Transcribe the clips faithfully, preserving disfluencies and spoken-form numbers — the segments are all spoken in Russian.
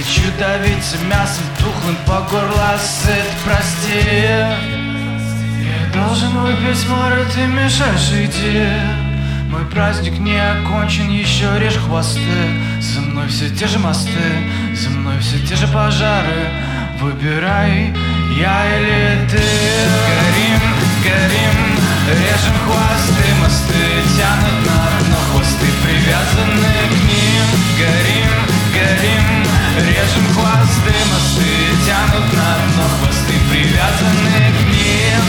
хочу давиться мясом тухлым по горло сыт. Прости, я должен выпить море, ты мешаешь идти. Мой праздник не окончен, еще режь хвосты. За мной все те же мосты, за мной все те же пожары. Выбирай, я или ты. Горим, горим, режем хвосты. Мосты тянут на дно, хвосты привязаны к ним. Горим, горим, режем хвосты. Мосты тянут на дно, хвосты привязаны к ним.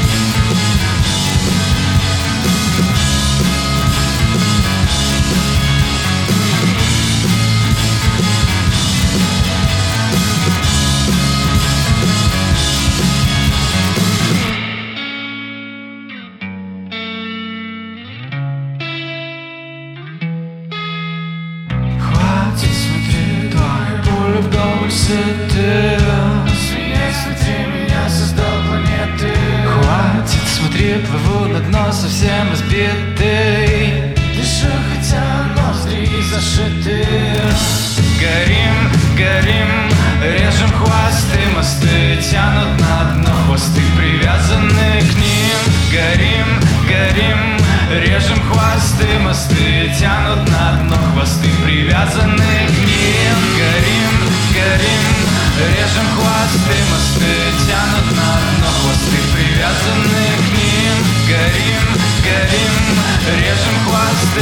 Ты смеясь, смотри, меня создал планеты. Хватит, смотри, плыву на дно совсем разбитый. Дышу, хотя ноздри зашиты. Горим, горим, режем хвосты. Мосты тянут на дно, хвосты привязаны к ним. Горим, горим, режем хвосты. Мосты тянут на дно, хвосты привязаны к ним. Горим, горим, режем хвосты. Мосты тянут на дно, хвосты привязаны к ним. Горим, горим, режем хвосты.